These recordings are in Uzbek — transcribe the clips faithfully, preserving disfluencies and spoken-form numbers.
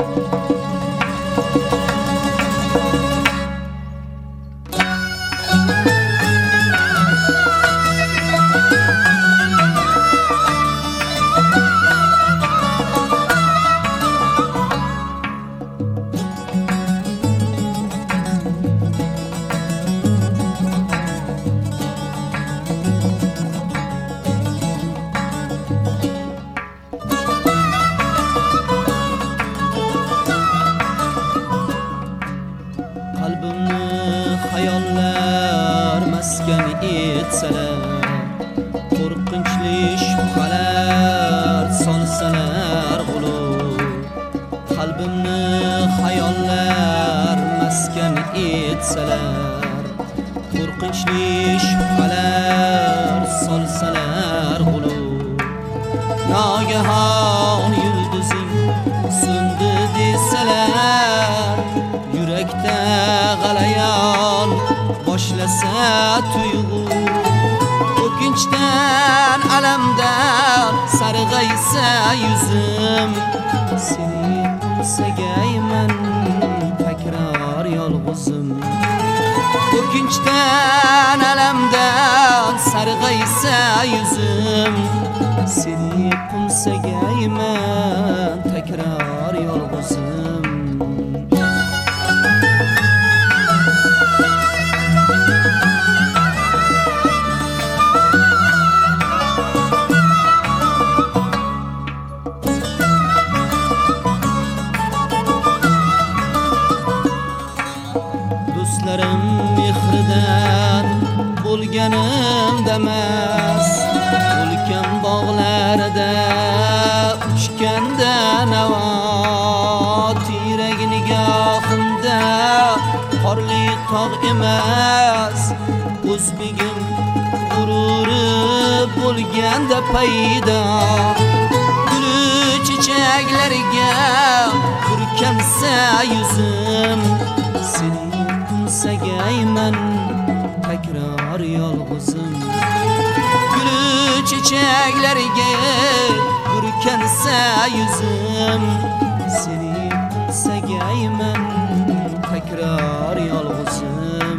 Hayollar maskan etsalar, qo'rqinchli shubhalar solsalar g'ulub. Qalbimni hayollar maskan etsalar, qo'rqinchli shubhalar solsalar g'ulub. Nogahon yulduzing so'ndi desalar, yurakda g'alayon boshlasa tuyg'u. O'kinchdan alamdan sarg'aysa yuzim, seni qo'msagayman takror yolg'izim. O'kinchdan alamdan sarg'aysa yuzim, seni qo'msagayman takror yolg'izim. Do'stlarim mehridan bo'lganimda emas, o'lkan bog'larida uchganda navo, tiyrak nigohimda qorli tog' emas, o'zbegim g'ururi bo'lganda paydo. Guli chechaklarga burkansa yuzim, seni qo'msagayman takror yolg'izim. Guli chechaklarga burkansa yuzim, seni qo'msagayman takror yolg'izim.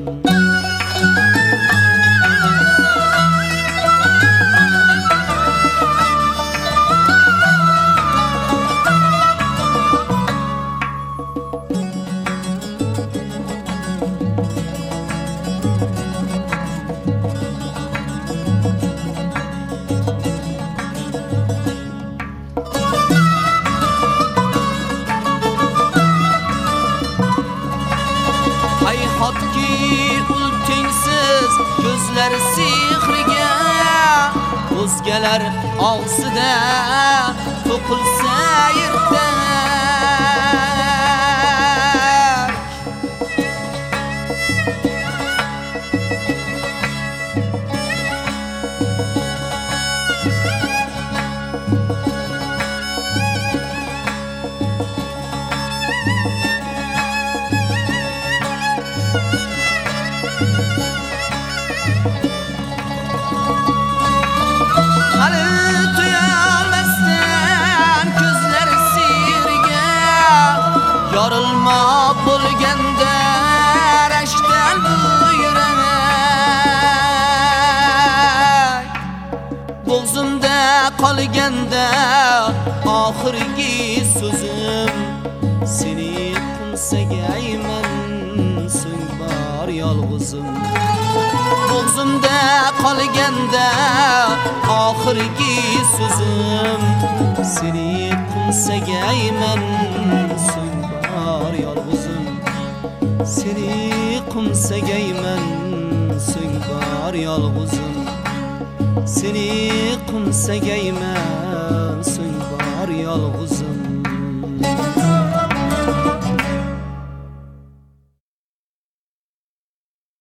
Hayhotki ul tengsiz ko'zlar sehriga, o'zgalar og'zida to'qilsa ertak. Hali tuyolmasdan ko'zlar sehriga, yorilma bo'lganda rashkdan bu yurak. Bo'g'zimda qolganda oxirgi so'zim, seni qo'msagayman so'ng bor yolg'izim. Bo'g'zimda qolganda oxirgi so'zim, seni qo'msagayman so'ng bor yolg'izim. Seni qo'msagayman so'ng bor yolg'izim. Seni qo'msagayman so'ng bor yolg'izim.